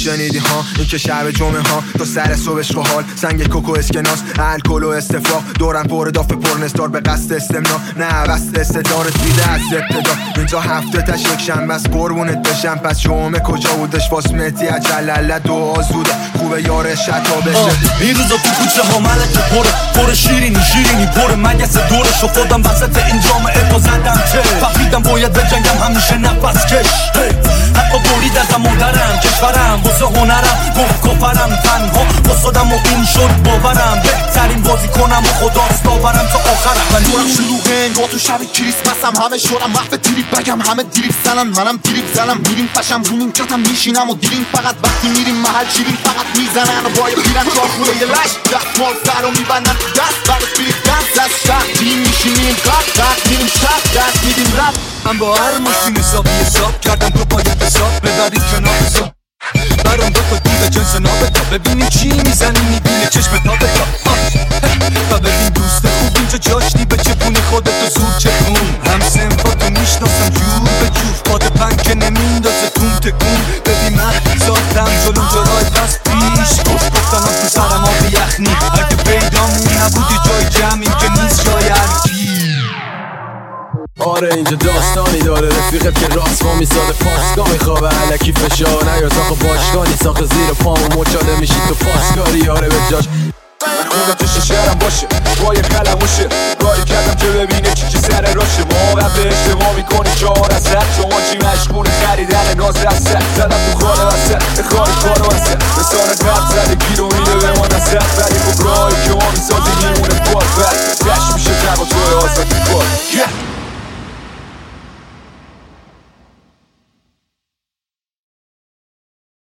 شنیدی ها این که شب جمعه ها تا سر صبحش حال سنگ کوکو اسکناس الکل و استفراغ دورم پر داف پرنستار به قصد استمنا نه وصل استدارت دیده از ابتدا اینجا هفته تش یک شنبه است قربونت بشم پس جمعه کجا بودش واس مهدی اجلله دو زوده خوبه یار شتا بشه این روزا تو کوچه ها ملک پر شیرینی پر مگس دورش افتادم وسط این جامعه تو زدم چه فهمیدم باید بجنگم همیشه نفس کش حتی برید از مادرم کشورم واسه هنرم گفت کفرم تنها واسادم و این شد باورم بهترین بازی کنم و خداست داورم تا آخرم من دورم شلوغه انگار تو شب کریسمسم همه شورم محو تریپ بگم همه دریپ زنم منم دریپ زنم میریم پشم رو نیمکتم میشینم و دیریم فقط وقتی میریم محل شیریم فقط میزنن و باید بیرن چار خونه یه لش دستمال سر رو میبندن دست برات بیریم دست شهر تیم میشینیم قد میریم شب دست میدیم رب من با هر ماشین حساب کردم تو باید حساب ببرید کنار حساب برام بکن دیگه جنس نابتا ببینیم چی میزنی میبینه چشم تابتا و ببین دوست خوب اینجا جاشتی به چپون خودتو زور چپون هم سنفاتو میشناسم جور به جور پاد پنگ که نمیندازه تون تکون ببین من ساتم جلوی پس پیش گفتنم تو سرم آب یخنی اگه پیدامون نبودی جای جمعیم که نیست جای هرکی آره اینجا داستانی داره رفیقت که راست ما میساده پاسگاه میخوابه علکی فشار نیاد آخه باشگانی ساخت زیر پامو مچاله میشی تو پاسگاری آره به جاش من خوندم تو شعرم باشه با یه قلموشه کاری کردم که ببینه چی سر راشه موقع به اشتباه میکنی 4 از 100 شما چی مشغول خریدن ناز از سر زدم تو خاله وسط خالی کارو وسط رسانه قبل زده گیر و میده به ما نسد ولی خب راهی که ما میسازی میمونه بار بر دشت میشه تبا توی آزادی بار